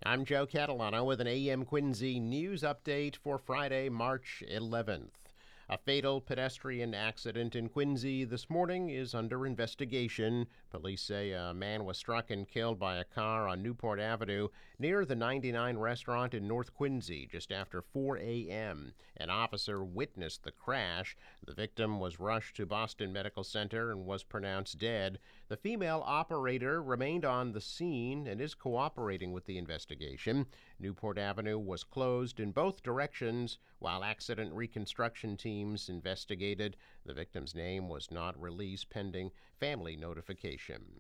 I'm Joe Catalano with an AM Quincy news update for Friday, March 11th. A fatal pedestrian accident in Quincy this morning is under investigation. Police say a man was struck and killed by a car on Newport Avenue near the 99 restaurant in North Quincy just after 4 a.m. An officer witnessed the crash. The victim was rushed to Boston Medical Center and was pronounced dead. The female operator remained on the scene and is cooperating with the investigation. Newport Avenue was closed in both directions while accident reconstruction teams investigated. The victim's name was not released pending family notification.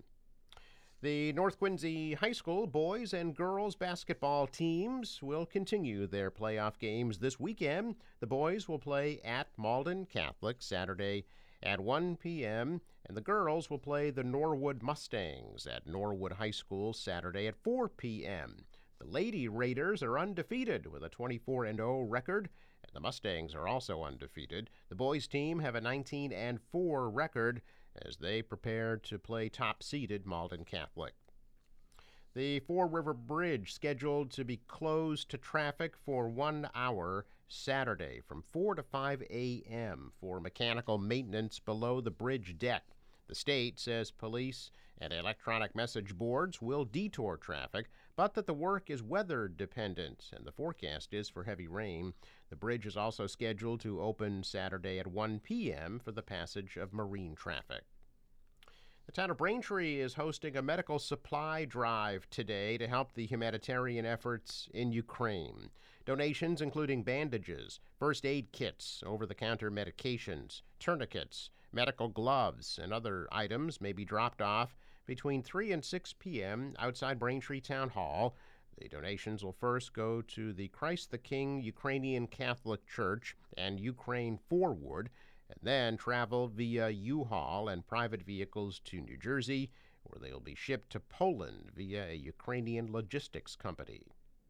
The North Quincy High School boys and girls basketball teams will continue their playoff games this weekend. The boys will play at Malden Catholic Saturday at 1 p.m., and the girls will play the Norwood Mustangs at Norwood High School Saturday at 4 p.m. The Lady Raiders are undefeated with a 24-0 record, and the Mustangs are also undefeated. The boys' team have a 19-4 record as they prepare to play top-seeded Malden Catholic. The Fore River Bridge scheduled to be closed to traffic for 1 hour Saturday from 4 to 5 a.m. for mechanical maintenance below the bridge deck. The state says police and electronic message boards will detour traffic, but that the work is weather dependent and the forecast is for heavy rain. The bridge is also scheduled to open Saturday at 1 p.m. for the passage of marine traffic. The town of Braintree is hosting a medical supply drive today to help the humanitarian efforts in Ukraine. Donations including bandages, first aid kits, over-the-counter medications, tourniquets, medical gloves, and other items may be dropped off between 3 and 6 p.m. outside Braintree Town Hall. The donations will first go to the Christ the King Ukrainian Catholic Church and Ukraine Forward, and then travel via U-Haul and private vehicles to New Jersey, where they will be shipped to Poland via a Ukrainian logistics company.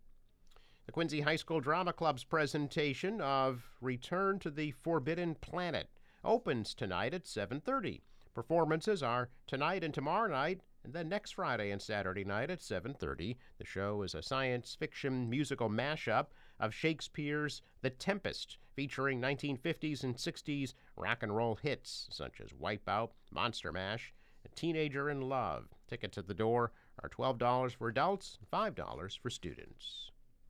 The Quincy High School Drama Club's presentation of Return to the Forbidden Planet opens tonight at 7:30. Performances are tonight and tomorrow night, and then next Friday and Saturday night at 7:30. The show is a science fiction musical mashup of Shakespeare's The Tempest, featuring 1950s and 60s rock and roll hits such as Wipeout, Monster Mash, and Teenager in Love. Tickets at the door are $12 for adults, $5 for students.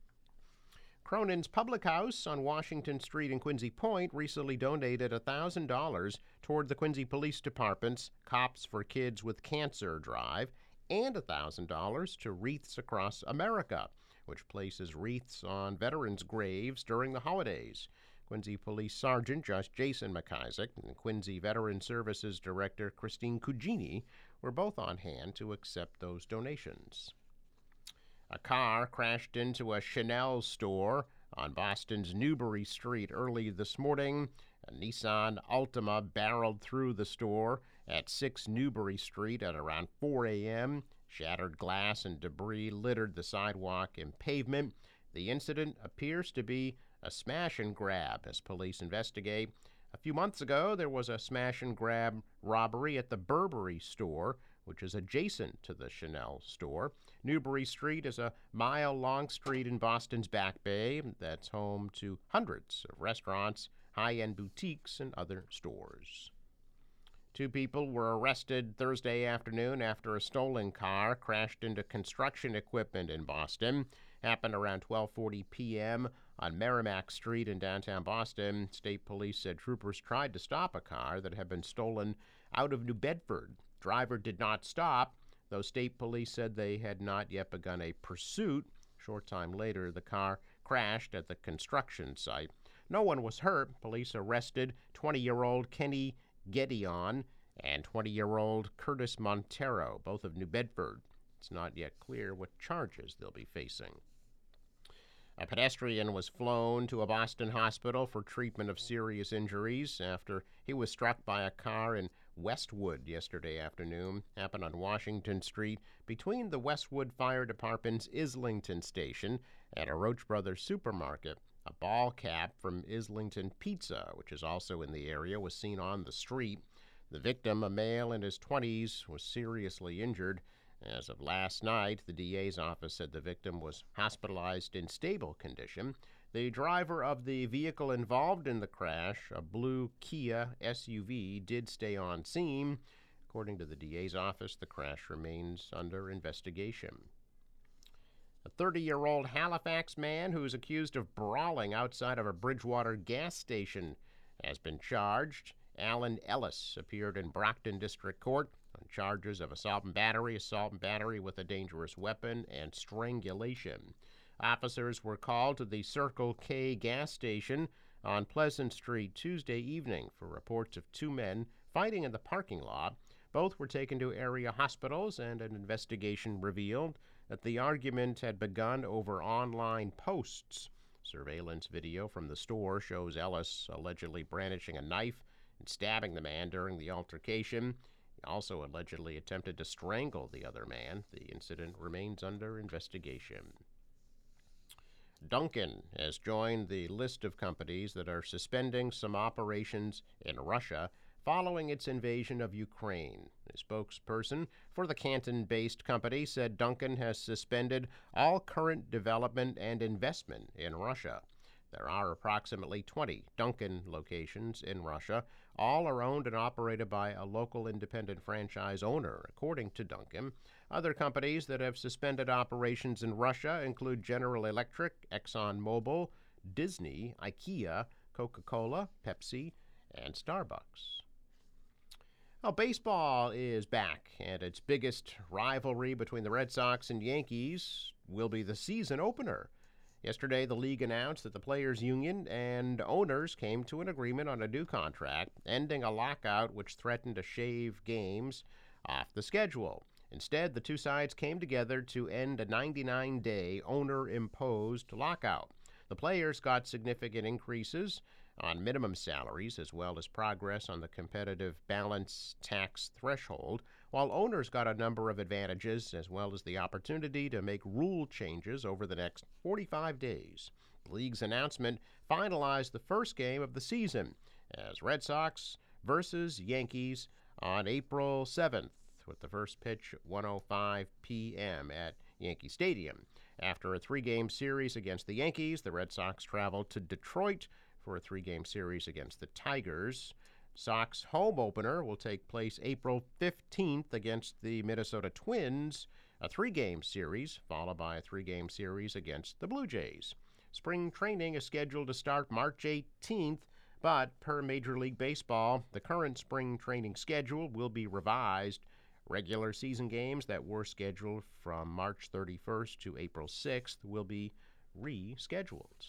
Cronin's Public House on Washington Street in Quincy Point recently donated $1,000 toward the Quincy Police Department's Cops for Kids with Cancer drive and $1,000 to Wreaths Across America, which places wreaths on veterans' graves during the holidays. Quincy Police Sergeant Jason McIsaac and Quincy Veteran Services Director Christine Cugini were both on hand to accept those donations. A car crashed into a Chanel store on Boston's Newbury Street early this morning. A Nissan Altima barreled through the store at 6 Newbury Street at around 4 a.m. Shattered glass and debris littered the sidewalk and pavement. The incident appears to be a smash and grab as police investigate. A few months ago, there was a smash and grab robbery at the Burberry store, which is adjacent to the Chanel store. Newbury Street is a mile-long street in Boston's Back Bay that's home to hundreds of restaurants, high-end boutiques, and other stores. 2 people were arrested Thursday afternoon after a stolen car crashed into construction equipment in Boston. Happened around 12:40 p.m. on Merrimack Street in downtown Boston. State police said troopers tried to stop a car that had been stolen out of New Bedford. Driver did not stop, though state police said they had not yet begun a pursuit. Short time later, the car crashed at the construction site. No one was hurt. Police arrested 20-year-old Kenny Gedeon and 20-year-old Curtis Montero, both of New Bedford. It's not yet clear what charges they'll be facing. A pedestrian was flown to a Boston hospital for treatment of serious injuries after he was struck by a car in Westwood yesterday afternoon. Happened on Washington Street between the Westwood Fire Department's Islington station and a Roach Brothers supermarket. A ball cap from Islington Pizza, which is also in the area, was seen on the street. The victim, a male in his 20s, was seriously injured. As of last night, the DA's office said the victim was hospitalized in stable condition. The driver of the vehicle involved in the crash, a blue Kia SUV, did stay on scene. According to the DA's office, the crash remains under investigation. A 30-year-old Halifax man who is accused of brawling outside of a Bridgewater gas station has been charged. Alan Ellis appeared in Brockton District Court on charges of assault and battery with a dangerous weapon, and strangulation. Officers were called to the Circle K gas station on Pleasant Street Tuesday evening for reports of two men fighting in the parking lot. Both were taken to area hospitals, and an investigation revealed that the argument had begun over online posts. Surveillance video from the store shows Ellis allegedly brandishing a knife and stabbing the man during the altercation. He also allegedly attempted to strangle the other man. The incident remains under investigation. Dunkin' has joined the list of companies that are suspending some operations in Russia following its invasion of Ukraine. A spokesperson for the Canton-based company said Dunkin' has suspended all current development and investment in Russia. There are approximately 20 Dunkin' locations in Russia. All are owned and operated by a local independent franchise owner, according to Dunkin'. Other companies that have suspended operations in Russia include General Electric, ExxonMobil, Disney, IKEA, Coca-Cola, Pepsi, and Starbucks. Well, baseball is back, and its biggest rivalry between the Red Sox and Yankees will be the season opener. Yesterday, the league announced that the players' union and owners came to an agreement on a new contract, ending a lockout which threatened to shave games off the schedule. Instead, the two sides came together to end a 99-day owner-imposed lockout. The players got significant increases on minimum salaries, as well as progress on the competitive balance tax threshold, while owners got a number of advantages, as well as the opportunity to make rule changes over the next 45 days. The league's announcement finalized the first game of the season as Red Sox versus Yankees on April 7th, with the first pitch at 1:05 p.m. at Yankee Stadium. After a three-game series against the Yankees, the Red Sox traveled to Detroit for a three-game series against the Tigers. Sox home opener will take place April 15th against the Minnesota Twins, a three-game series followed by a three-game series against the Blue Jays. Spring training is scheduled to start March 18th, but per Major League Baseball, the current spring training schedule will be revised. Regular season games that were scheduled from March 31st to April 6th will be rescheduled.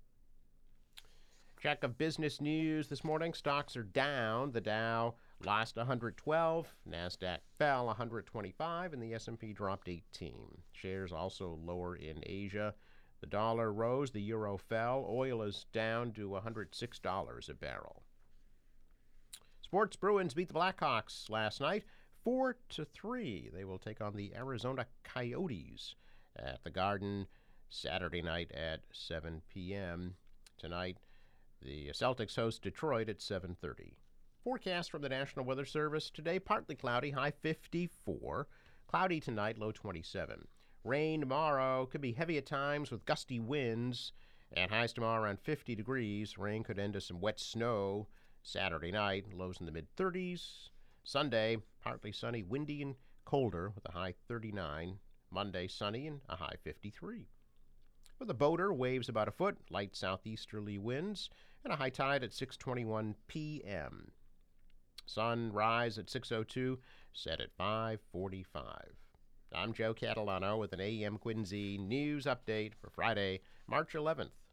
Check of business news this morning. Stocks are down. The Dow lost 112, NASDAQ fell 125, and the S&P dropped 18. Shares also lower in Asia. The dollar rose, the euro fell. Oil is down to $106 a barrel. Sports: Bruins beat the Blackhawks last night 4-3. They will take on the Arizona Coyotes at the Garden Saturday night at 7 p.m. Tonight, the Celtics host Detroit at 7:30. Forecast from the National Weather Service today: partly cloudy, high 54. Cloudy tonight, low 27. Rain tomorrow, could be heavy at times with gusty winds, and highs tomorrow around 50 degrees. Rain could end to some wet snow Saturday night, lows in the mid-30s. Sunday, partly sunny, windy, and colder with a high 39. Monday, sunny and a high 53. For the boater, waves about a foot, light southeasterly winds, and a high tide at 6:21 p.m. Sunrise at 6:02, set at 5:45. I'm Joe Catalano with an AM Quincy news update for Friday, March 11th.